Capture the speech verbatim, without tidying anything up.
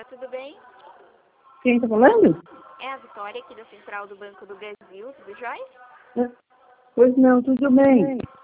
dia, tudo bem? Quem tá falando? É a Vitória aqui da Central do Banco do Brasil, tudo jóia? Pois não, tudo bem.